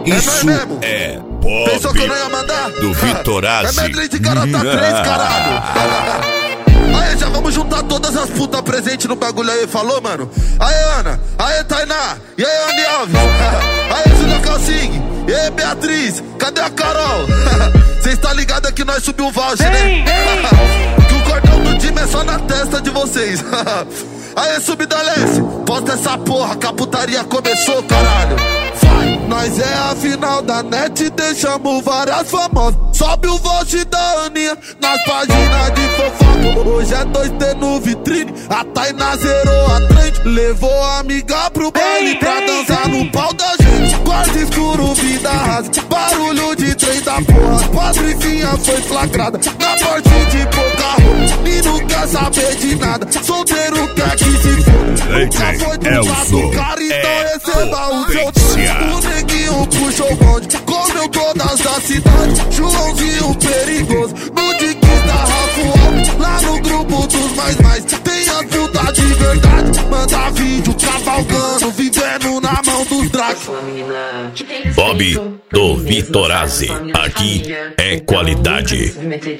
Isso mesmo? é pop. Pensou que eu não ia mandar? Do Vitorazzi. É medley de Garota 3, caralho. Aí, já vamos juntar todas as putas presentes no bagulho aí, falou, mano? Aí, Ana, aí, Tainá, e aí, Andy Alves, aí, Julia Calcing, e aí, Beatriz, cadê a Carol? Cês tá ligado que nós subiu o voucher, né? Que o cordão do time é só na testa de vocês. Aí, Subdalece, posta essa porra que a putaria começou, caralho. Vai, nós é a final da net, deixamos várias famosas. Sobe o voucher da Aninha nas páginas de fofoca. Hoje é 2T no vitrine, a Tainá zerou a trend. Levou a amiga pro baile pra dançar no pau da gente. Quarto escuro, vida rasa, barulho de trem da porra. Patricinha foi flagrada na porte de pouca roupa. E não quer saber de nada, solteiro quer que se for. Nunca foi do lado, cara, então receba o seu doce. O neguinho puxou o bonde, comeu todas da cidade. Joãozinho perigoso, no diquinho da Rafael. Lá no grupo dos mais, tem as putas de verdade. Manda vídeo cavalgando, vivendo na mão dos dragos. Bob do Vitorazzi, aqui é qualidade.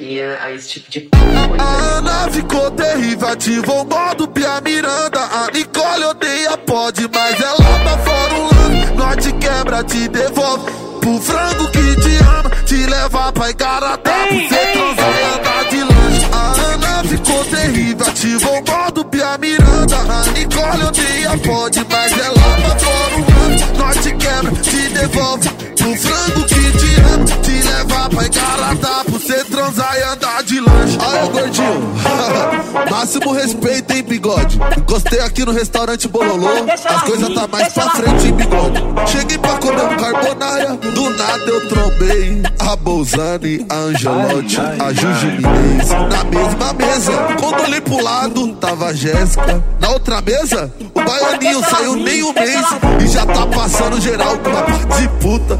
A Ana ficou terrível, ativou o modo Pia Miranda. A Nicole odeia pode, mas ela tá fora um lance. Nós te quebra, te devolve pro frango que te ama, te leva pra Igarapé, pra você transar e andar de lanche. A Ana ficou terrível, ativou o modo Pia Miranda. A Nicole odeia pode, mas ela tá fora um lance. Nós te quebra, te devolve pro frango que te ama, te leva pra Igarapé, pra você transar e andar de lanche. Aí, gordinho, máximo respeito, hein, bigode. Encostei aqui no restaurante Bololô, as coisas tá mais pra frente, hein, bigode. Cheguei pra comer um carbonara, do nada eu trombei a Bolzani, a Angelotti, a Juju Minez. Na mesma mesa, quando olhei pro lado, tava a Jéssica. Na outra mesa, o baianinho saiu nem um mês e já tá passando geral com uma parte de puta.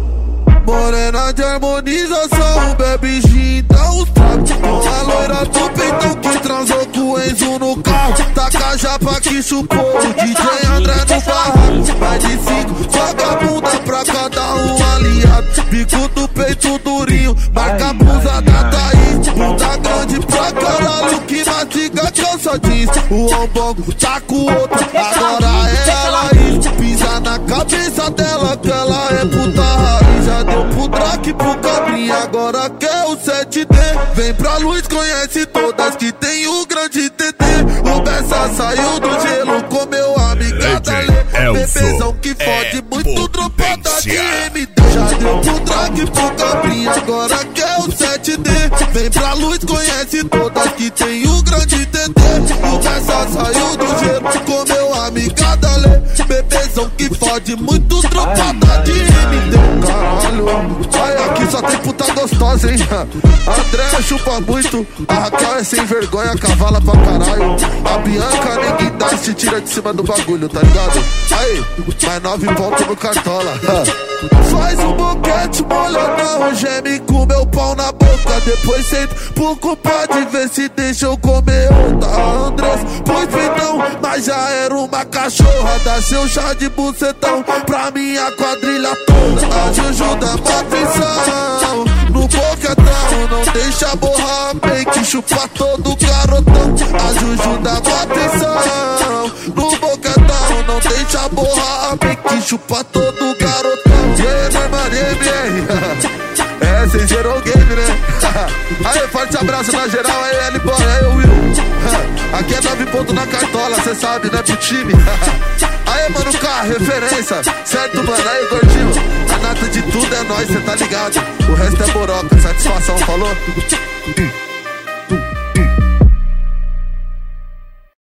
Morena de harmonização, bebe gin, dá uns tragos. Com a loira do peitão que transou com o Enzo no carro. Taca a japa que chupou o DJ André no barraco. Mais de 5, vagabunda pra cada um aliado. Bico do peito durinho, marca a blusa da Thaís. Bunda grande pra caralho que mastiga calça jeans. O ombongo tá com o outro, agora é ela isso. Pisa na cabeça dela que ela é puta raiz. Já deu pro Drake, pro Cabrinha, agora quer o 7D. Vem pra luz, conhece todas que tem o grande TT. O Bessa saiu do gelo, comeu a amiga da Lê. Bebezão que fode muito, dropada de MD. Já deu pro Drake, pro Cabrinha, agora quer o 7D. Vem pra luz, conhece todas que tem o grande TT. O Bessa saiu do gelo, comeu a amiga da Lê. Bebezão que fode muito, dropada de MD. Caralho, ai, aqui só tem puta gostosa, hein? A Andréa chupa muito, a Raquel é sem vergonha, cavala pra caralho. A Bianca ninguém dá, se tira de cima do bagulho, tá ligado? Aí, mais 9 pontos no cartola. Faz um boquete molhadão, geme com meu pau na boca. Depois sento pro culpa de ver se deixa eu comer outra. A Andrés pôs peitão, mas já era uma cachorra. Dá seu chá de bucetão pra minha quadrilha toda. A Juju dá uma atenção no boquetão, não deixa borrar a make, chupa todo garotão. A Juju dá uma atenção no boquetão, não deixa borrar a make, chupa todo garotão. Yeah, normal, MR. É, cês zerou o game, né? Aí, forte abraço na geral, aí, L-Boy, aí, Will. Aqui é 9 pontos na cartola, cê sabe, né, pro time. Aí, mano, K, referência, certo, mano? Aí, gordinho, a nata de tudo é nóis, cê tá ligado. O resto é boroca, satisfação, falou?